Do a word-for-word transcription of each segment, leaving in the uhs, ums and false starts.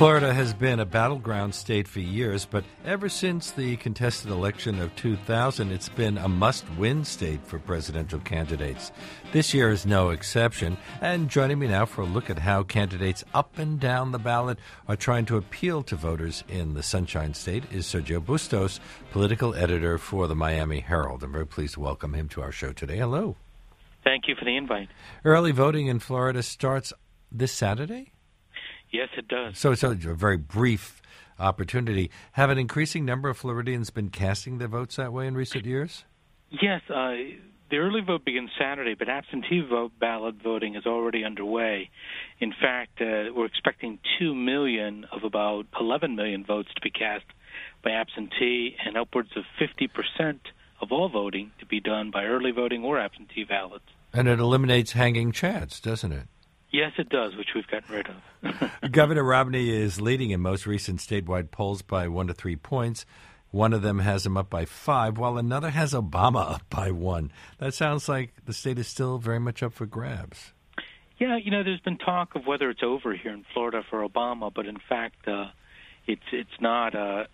Florida has been a battleground state for years, but ever since the contested election of two thousand, it's been a must-win state for presidential candidates. This year is no exception, and joining me now for a look at how candidates up and down the ballot are trying to appeal to voters in the Sunshine State is Sergio Bustos, political editor for the Miami Herald. I'm very pleased to welcome him to our show today. Hello. Thank you for the invite. Early voting in Florida starts this Saturday? Yes, it does. So it's a very brief opportunity. Have an increasing number of Floridians been casting their votes that way in recent years? Yes. Uh, the early vote begins Saturday, but absentee vote ballot voting is already underway. In fact, uh, we're expecting two million of about eleven million votes to be cast by absentee and upwards of fifty percent of all voting to be done by early voting or absentee ballots. And it eliminates hanging chads, doesn't it? Yes, it does, which we've gotten rid of. Governor Romney is leading in most recent statewide polls by one to three points. One of them has him up by five, while another has Obama up by one. That sounds like the state is still very much up for grabs. Yeah, you know, there's been talk of whether it's over here in Florida for Obama, but in fact, uh, it's it's not. Uh,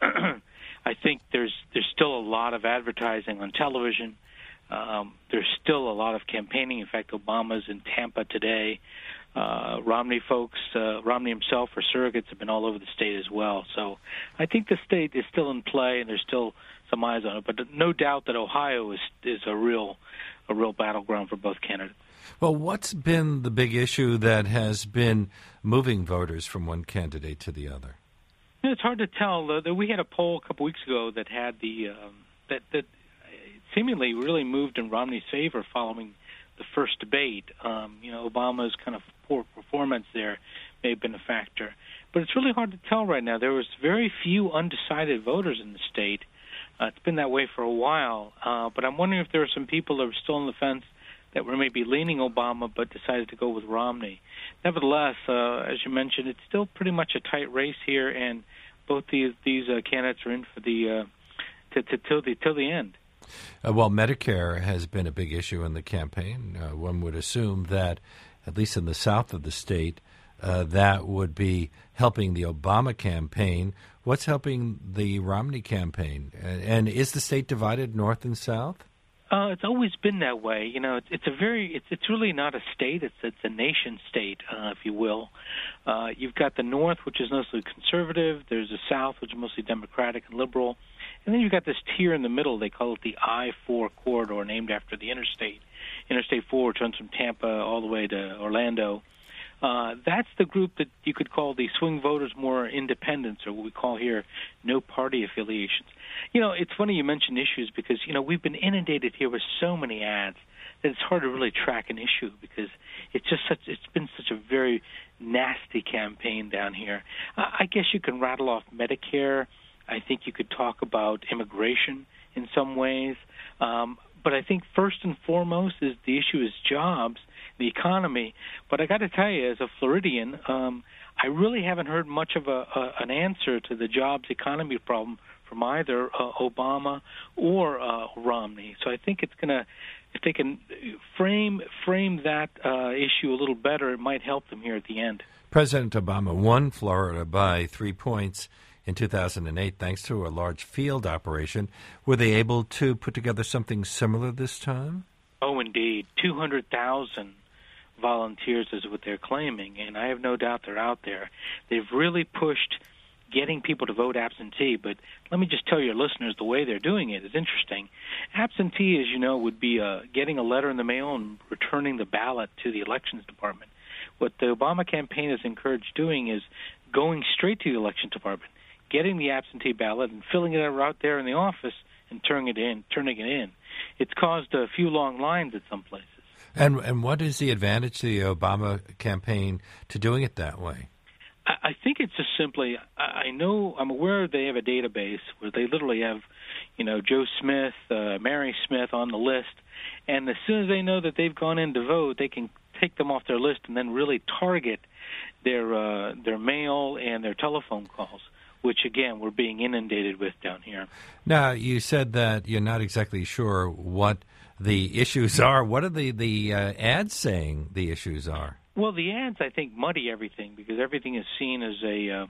I think there's there's still a lot of advertising on television. Um, there's still a lot of campaigning. In fact, Obama's in Tampa today. Uh, Romney folks, uh, Romney himself or surrogates have been all over the state as well. So I think the state is still in play, and there's still some eyes on it. But no doubt that Ohio is is a real a real battleground for both candidates. Well, what's been the big issue that has been moving voters from one candidate to the other? You know, it's hard to tell. Uh, we had a poll a couple weeks ago that had the um, that that seemingly really moved in Romney's favor following the first debate. Um, you know, Obama's kind of poor performance there may have been a factor. But it's really hard to tell right now. There was very few undecided voters in the state. Uh, it's been that way for a while. Uh, but I'm wondering if there are some people that are still on the fence that were maybe leaning Obama but decided to go with Romney. Nevertheless, uh, as you mentioned, it's still pretty much a tight race here, and both these these uh, candidates are in for the uh, to, to till the till the end. Uh, well, Medicare has been a big issue in the campaign. Uh, one would assume that, at least in the south of the state, uh, that would be helping the Obama campaign. What's helping the Romney campaign? And, and is the state divided north and south? Uh, it's always been that way. You know, it's, it's a very, it's, it's really not a state. It's it's a nation state, uh, if you will. Uh, you've got the north, which is mostly conservative. There's the south, which is mostly Democratic and liberal. And then you've got this tier in the middle. They call it the I four corridor, named after the interstate. Interstate four, which runs from Tampa all the way to Orlando. Uh, that's the group that you could call the swing voters, more independents, or what we call here no party affiliations. You know, it's funny you mention issues because, you know, we've been inundated here with so many ads that it's hard to really track an issue because it's just such, it's been such a very nasty campaign down here. Uh, I guess you can rattle off Medicare. I think you could talk about immigration in some ways. Um, but I think first and foremost is the issue is jobs, the economy. But I got to tell you, as a Floridian, um, I really haven't heard much of a, a, an answer to the jobs economy problem from either uh, Obama or uh, Romney. So I think it's going to, if they can frame frame that uh, issue a little better, it might help them here at the end. President Obama won Florida by three points in two thousand eight, thanks to a large field operation. Were they able to put together something similar this time? Oh, indeed. two hundred thousand volunteers is what they're claiming, and I have no doubt they're out there. They've really pushed getting people to vote absentee, but let me just tell your listeners the way they're doing it is interesting. Absentee, as you know, would be uh, getting a letter in the mail and returning the ballot to the elections department. What the Obama campaign has encouraged doing is going straight to the elections department, getting the absentee ballot and filling it out there in the office and turning it in. Turning it in. It's caused a few long lines at some places. And and what is the advantage to the Obama campaign to doing it that way? I, I think it's just simply. I, I know I'm aware they have a database where they literally have, you know, Joe Smith, uh, Mary Smith on the list, and as soon as they know that they've gone in to vote, they can take them off their list and then really target their uh, their mail and their telephone calls, which, again, we're being inundated with down here. Now, you said that you're not exactly sure what the issues are. What are the, the uh, ads saying the issues are? Well, the ads, I think, muddy everything because everything is seen as a uh,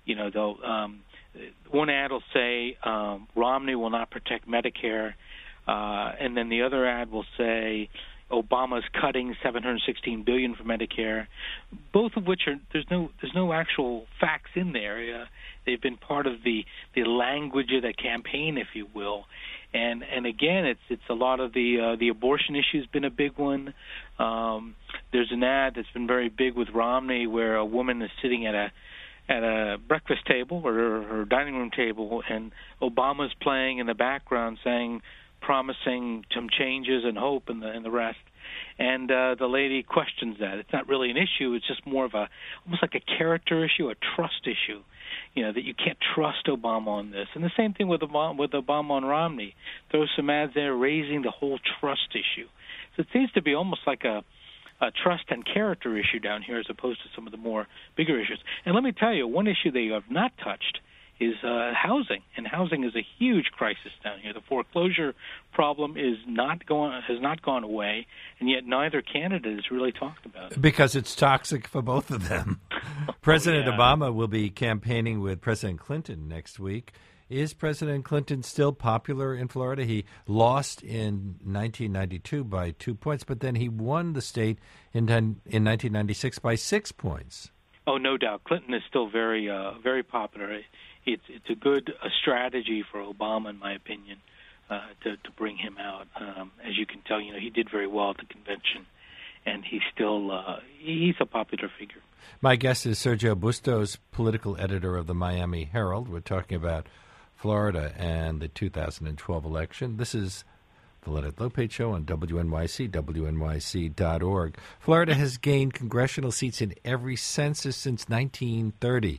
you know, they'll um, one ad will say um, Romney will not protect Medicare, uh, and then the other ad will say Obama's cutting seven hundred sixteen billion dollars for Medicare. Both of which are there's no there's no actual facts in there. Uh, they've been part of the the language of the campaign, if you will. And and again, it's it's a lot of the uh, the abortion issue has been a big one. Um, there's an ad that's been very big with Romney where a woman is sitting at a at a breakfast table or her dining room table, and Obama's playing in the background, saying, promising some changes and hope and the and the rest. And uh, the lady questions that. It's not really an issue. It's just more of a almost like a character issue, a trust issue. You know, that you can't trust Obama on this. And the same thing with Obama, with Obama and Romney. There some ads there raising the whole trust issue. So it seems to be almost like a, a trust and character issue down here as opposed to some of the more bigger issues. And let me tell you, one issue they have not touched is uh, housing, and housing is a huge crisis down here. The foreclosure problem is not going has not gone away, and yet neither candidate has really talked about it because it's toxic for both of them. President oh, yeah. Obama will be campaigning with President Clinton next week. Is President Clinton still popular in Florida? He lost in nineteen ninety-two by two points, but then he won the state in in nineteen ninety-six by six points. Oh, no doubt. Clinton is still very, uh, very popular. It's it's a good uh, strategy for Obama, in my opinion, uh, to to bring him out. Um, as you can tell, you know he did very well at the convention, and he's still uh, he's a popular figure. My guest is Sergio Bustos, political editor of the Miami Herald. We're talking about Florida and the two thousand twelve election. This is the Leonard Lopate Show on W N Y C, W N Y C dot org. Florida has gained congressional seats in every census since nineteen thirty.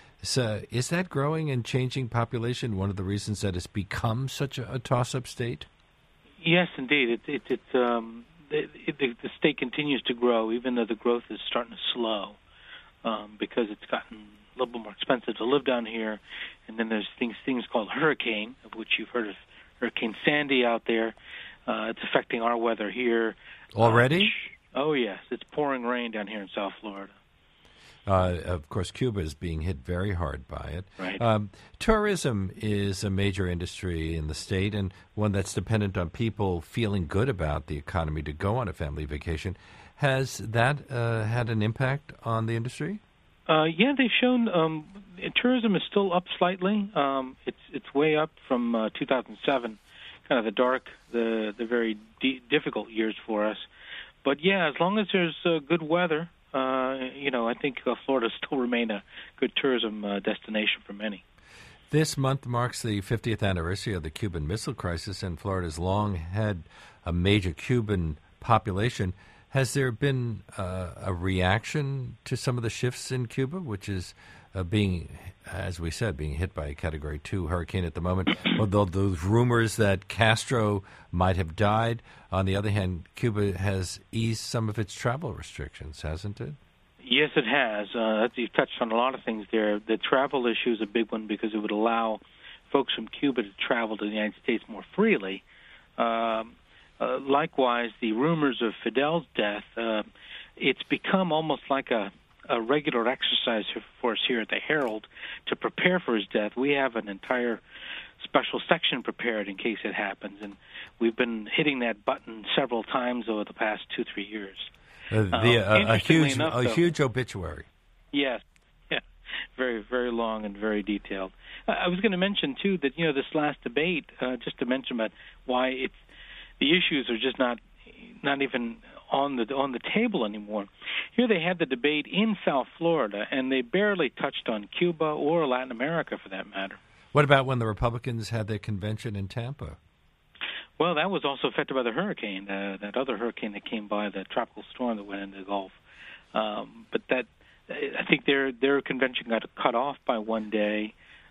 So is that growing and changing population one of the reasons that it's become such a, a toss-up state? Yes, indeed. It, it, it, um, it, it, the state continues to grow, even though the growth is starting to slow um, because it's gotten a little bit more expensive to live down here. And then there's things things called hurricane, of which you've heard of Hurricane Sandy out there. Uh, it's affecting our weather here. Already? Uh, oh, yes. It's pouring rain down here in South Florida. Uh, of course, Cuba is being hit very hard by it. Right. Um, tourism is a major industry in the state and one that's dependent on people feeling good about the economy to go on a family vacation. Has that uh, had an impact on the industry? Uh, yeah, they've shown um, tourism is still up slightly. Um, it's it's way up from uh, two thousand seven, kind of the dark, the the very d- difficult years for us. But yeah, as long as there's uh, good weather. Uh, you know, I think uh, Florida still remain a good tourism uh, destination for many. This month marks the fiftieth anniversary of the Cuban Missile Crisis, and Florida's long had a major Cuban population. Has there been uh, a reaction to some of the shifts in Cuba, which is uh, being, as we said, being hit by a Category two hurricane at the moment? Although those rumors that Castro might have died, on the other hand, Cuba has eased some of its travel restrictions, hasn't it? Yes, it has. Uh, you've touched on a lot of things there. The travel issue is a big one because it would allow folks from Cuba to travel to the United States more freely. Um, uh, likewise, the rumors of Fidel's death, uh, it's become almost like a, a regular exercise for us here at the Herald to prepare for his death. We have an entire special section prepared in case it happens, and we've been hitting that button several times over the past two, three years. Uh, the, um, uh, a huge, enough, a though, huge obituary. Yes, yeah, very, very long and very detailed. Uh, I was going to mention too that you know this last debate, uh, just to mention about why it's the issues are just not not even on the on the table anymore. Here they had the debate in South Florida, and they barely touched on Cuba or Latin America for that matter. What about when the Republicans had their convention in Tampa? Well, that was also affected by the hurricane, uh, that other hurricane that came by, the tropical storm that went into the Gulf. Um, but that, I think their their convention got cut off by one day.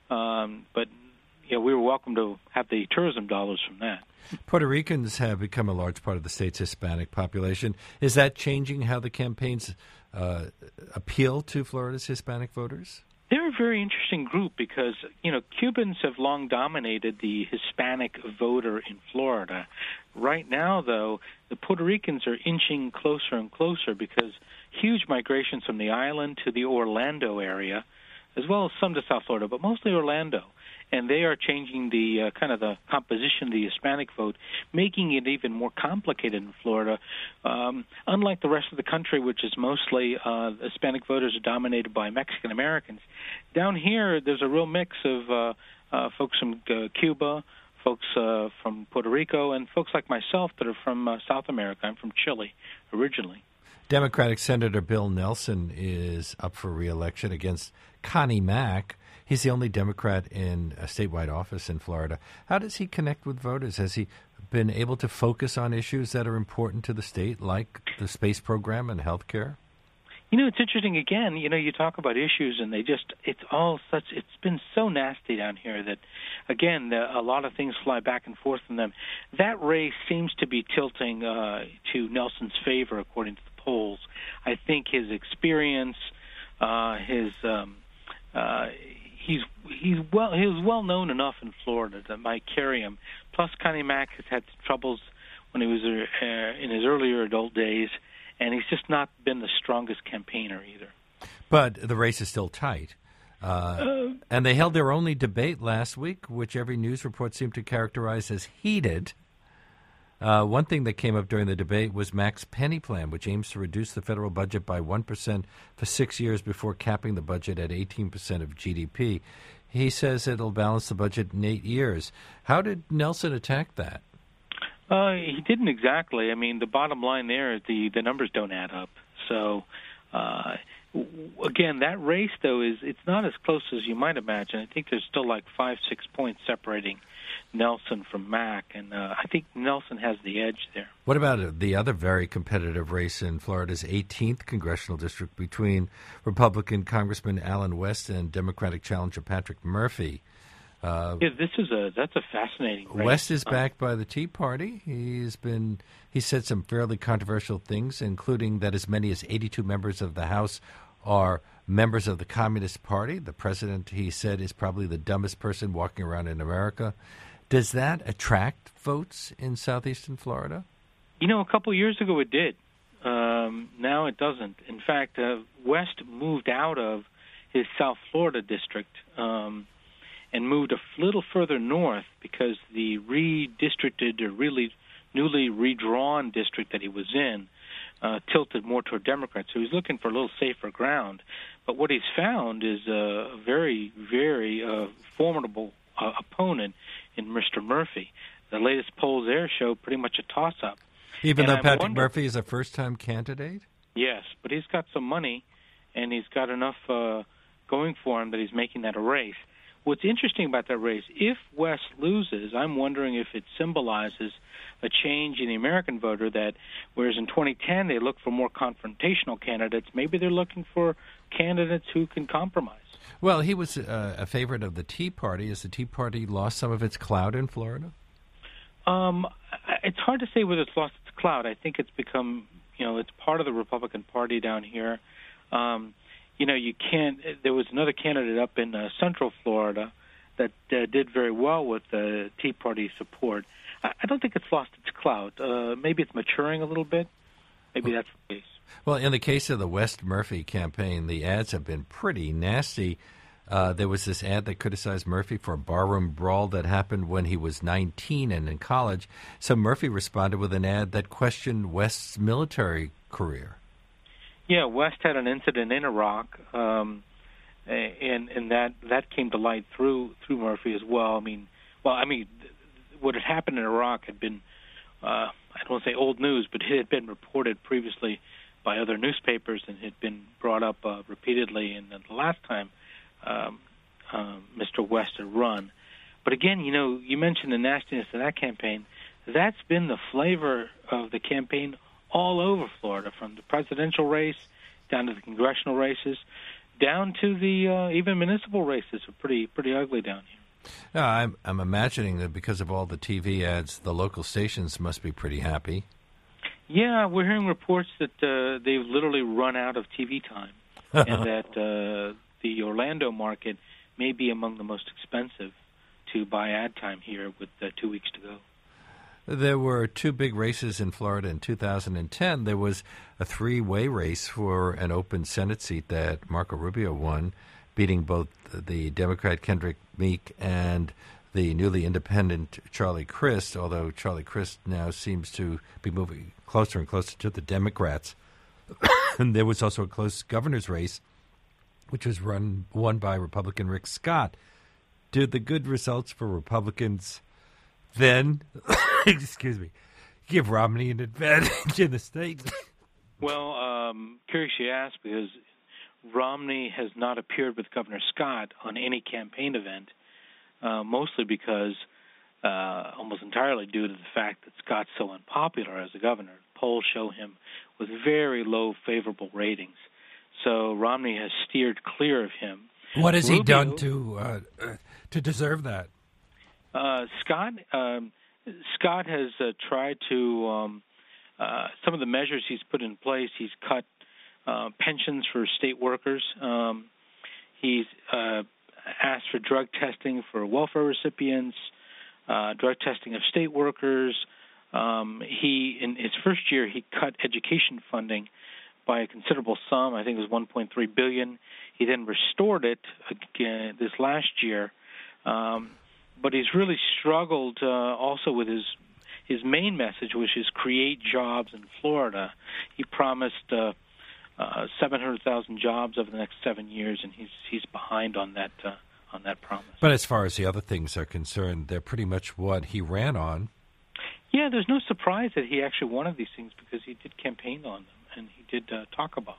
Um, but you know, we were welcome to have the tourism dollars from that. Puerto Ricans have become a large part of the state's Hispanic population. Is that changing how the campaigns uh, appeal to Florida's Hispanic voters? They're a very interesting group because, you know, Cubans have long dominated the Hispanic voter in Florida. Right now, though, the Puerto Ricans are inching closer and closer because huge migrations from the island to the Orlando area. as well as some to South Florida, but mostly Orlando. And they are changing the uh, kind of the composition of the Hispanic vote, making it even more complicated in Florida. Um, unlike the rest of the country, which is mostly uh, Hispanic voters are dominated by Mexican Americans, down here there's a real mix of uh, uh, folks from uh, Cuba, folks uh, from Puerto Rico, and folks like myself that are from uh, South America. I'm from Chile originally. Democratic Senator Bill Nelson is up for re-election against Connie Mack. He's the only Democrat in a statewide office in Florida. How does he connect with voters? Has he been able to focus on issues that are important to the state, like the space program and health care? You know, it's interesting. Again, you know, you talk about issues, and they just, it's all such, it's been so nasty down here that, again, the, a lot of things fly back and forth from them. That race seems to be tilting uh, to Nelson's favor, according to the polls. I think his experience, uh, his, um, uh, he's he's well he was well known enough in Florida that might carry him. Plus, Connie Mack has had troubles when he was uh, in his earlier adult days, and he's just not been the strongest campaigner either. But the race is still tight. Uh, uh, and they held their only debate last week, which every news report seemed to characterize as heated. Uh, one thing that came up during the debate was Mack's penny plan, which aims to reduce the federal budget by one percent for six years before capping the budget at eighteen percent of G D P. He says it'll balance the budget in eight years. How did Nelson attack that? Uh, he didn't exactly. I mean, the bottom line there is the, the numbers don't add up. So, uh, again, that race, though, is it's not as close as you might imagine. I think there's still like five, six points separating Nelson from Mack, and uh, I think Nelson has the edge there. What about the other very competitive race in Florida's eighteenth congressional district between Republican Congressman Allen West and Democratic challenger Patrick Murphy? Uh, yeah, this is a that's a fascinating race. West is backed by the Tea Party. He's been he said some fairly controversial things, including that as many as eighty-two members of the House are members of the Communist Party. The president, he said, is probably the dumbest person walking around in America. Does that attract votes in southeastern Florida? You know, a couple of years ago it did. Um, now it doesn't. In fact, uh, West moved out of his South Florida district um, and moved a little further north because the redistricted or really newly redrawn district that he was in uh, tilted more toward Democrats. So he's looking for a little safer ground. But what he's found is a very, very uh, formidable uh, opponent in Mister Murphy. The latest polls there show pretty much a toss-up. Even and though I'm Patrick wonder- Murphy is a first-time candidate? Yes, but he's got some money, and he's got enough uh, going for him that he's making that a race. What's interesting about that race, if West loses, I'm wondering if it symbolizes a change in the American voter that, whereas in twenty ten they looked for more confrontational candidates, maybe they're looking for candidates who can compromise. Well, he was uh, a favorite of the Tea Party. Has the Tea Party lost some of its clout in Florida? Um, it's hard to say whether it's lost its clout. I think it's become, you know, it's part of the Republican Party down here. Um, you know, you can't. There was another candidate up in uh, Central Florida that uh, did very well with the Tea Party support. I, I don't think it's lost its clout. Uh, maybe it's maturing a little bit. Maybe that's the case. Well, in the case of the West Murphy campaign, the ads have been pretty nasty. Uh, there was this ad that criticized Murphy for a barroom brawl that happened when he was nineteen and in college. So Murphy responded with an ad that questioned West's military career. Yeah, West had an incident in Iraq, um, and and that that came to light through through Murphy as well. I mean, well, I mean, what had happened in Iraq had been, uh, I don't want to say old news, but it had been reported previously by other newspapers and had been brought up uh, repeatedly. And the last time um, uh, Mister West had run. But again, you know, you mentioned the nastiness of that campaign. That's been the flavor of the campaign all over Florida, from the presidential race down to the congressional races, down to the uh, even municipal races are pretty pretty ugly down here. Yeah, I'm I'm imagining that because of all the T V ads, the local stations must be pretty happy. Yeah, we're hearing reports that uh, they've literally run out of T V time, and that uh, the Orlando market may be among the most expensive to buy ad time here with uh, two weeks to go. There were two big races in Florida in two thousand ten. There was a three-way race for an open Senate seat that Marco Rubio won. beating both the Democrat Kendrick Meek and the newly independent Charlie Crist, although Charlie Crist now seems to be moving closer and closer to the Democrats. And there was also a close governor's race, which was run won by Republican Rick Scott. Did the good results for Republicans then, excuse me, give Romney an advantage in the state? Well, um, curious you asked, because Romney has not appeared with Governor Scott on any campaign event, uh, mostly because, uh, almost entirely due to the fact that Scott's so unpopular as a governor. Polls show him with very low favorable ratings. So Romney has steered clear of him. What has Rubio, he done to uh, uh, to deserve that? Uh, Scott um, Scott has uh, tried to um, uh, some of the measures he's put in place. He's cut uh, pensions for state workers. Um, he's uh, asked for drug testing for welfare recipients, uh, drug testing of state workers. Um, he in his first year he cut education funding by a considerable sum. I think it was one point three billion dollars. He then restored it again this last year, um, but he's really struggled uh, also with his his main message, which is create jobs in Florida. He promised uh, uh, seven hundred thousand jobs over the next seven years, and he's he's behind on that uh, on that promise. But as far as the other things are concerned, they're pretty much what he ran on. Yeah, there's no surprise that he actually wanted these things, because he did campaign on them and he did uh, talk about them.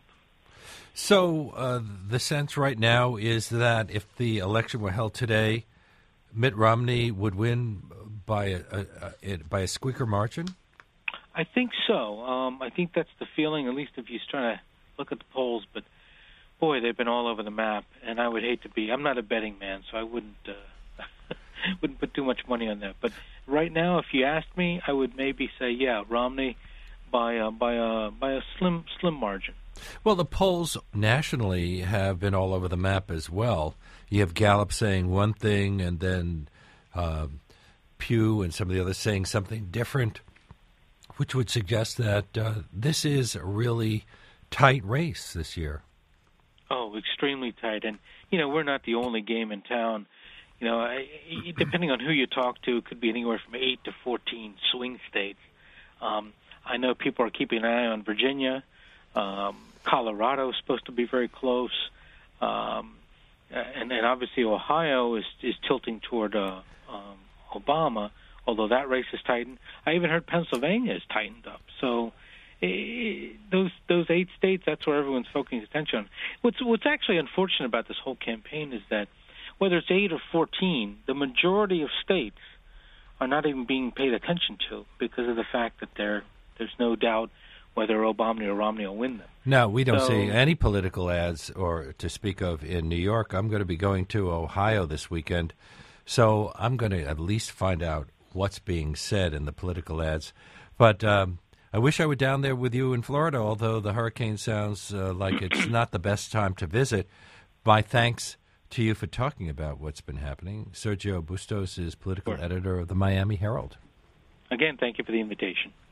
So uh, the sense right now is that if the election were held today, Mitt Romney would win by a, a, a by a squeaker margin? I think so. Um, I think that's the feeling, at least if you try to look at the polls. But, boy, they've been all over the map, and I would hate to be. I'm not a betting man, so I wouldn't uh, wouldn't put too much money on that. But right now, if you asked me, I would maybe say, yeah, Romney by a, by a, by a slim slim margin. Well, the polls nationally have been all over the map as well. You have Gallup saying one thing, and then uh, Pew and some of the others saying something different, which would suggest that uh, this is a really tight race this year. Oh, extremely tight. And, you know, we're not the only game in town. You know, I, depending on who you talk to, it could be anywhere from eight to fourteen swing states. Um, I know people are keeping an eye on Virginia. Um, Colorado is supposed to be very close, um, and, and obviously Ohio is, is tilting toward uh, um, Obama, although that race is tightened. I even heard Pennsylvania is tightened up. So eh, those those eight states, that's where everyone's focusing attention on. What's, what's actually unfortunate about this whole campaign is that whether it's eight or fourteen, the majority of states are not even being paid attention to because of the fact that there there's no doubt whether Obama or Romney will win them. No, we don't so, see any political ads or to speak of in New York. I'm going to be going to Ohio this weekend, so I'm going to at least find out what's being said in the political ads. But um, I wish I were down there with you in Florida, although the hurricane sounds uh, like it's not the best time to visit. My thanks to you for talking about what's been happening. Sergio Bustos is political sure. editor of the Miami Herald. Again, thank you for the invitation.